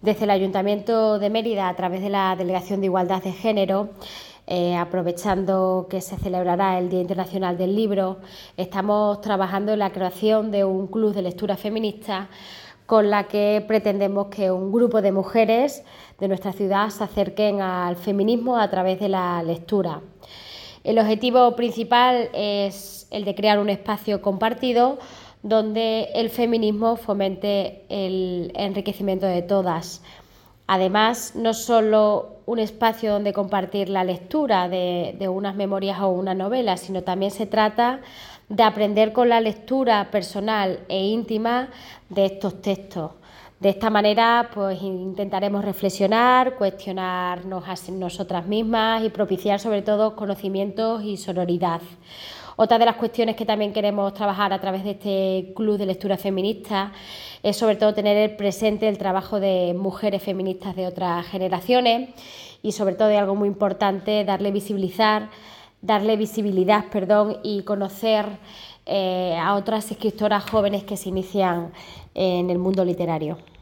Desde el Ayuntamiento de Mérida, a través de la Delegación de Igualdad de Género, aprovechando que se celebrará el Día Internacional del Libro, estamos trabajando en la creación de un club de lectura feminista con la que pretendemos que un grupo de mujeres de nuestra ciudad se acerquen al feminismo a través de la lectura. El objetivo principal es el de crear un espacio compartido donde el feminismo fomente el enriquecimiento de todas. Además, no solo un espacio donde compartir la lectura de unas memorias o una novela, sino también se trata de aprender con la lectura personal e íntima de estos textos. De esta manera, pues intentaremos reflexionar, cuestionarnos a nosotras mismas y propiciar sobre todo conocimientos y sororidad. Otra de las cuestiones que también queremos trabajar a través de este club de lectura feminista es sobre todo tener presente el trabajo de mujeres feministas de otras generaciones y sobre todo, y algo muy importante, darle visibilidad y conocer a otras escritoras jóvenes que se inician en el mundo literario.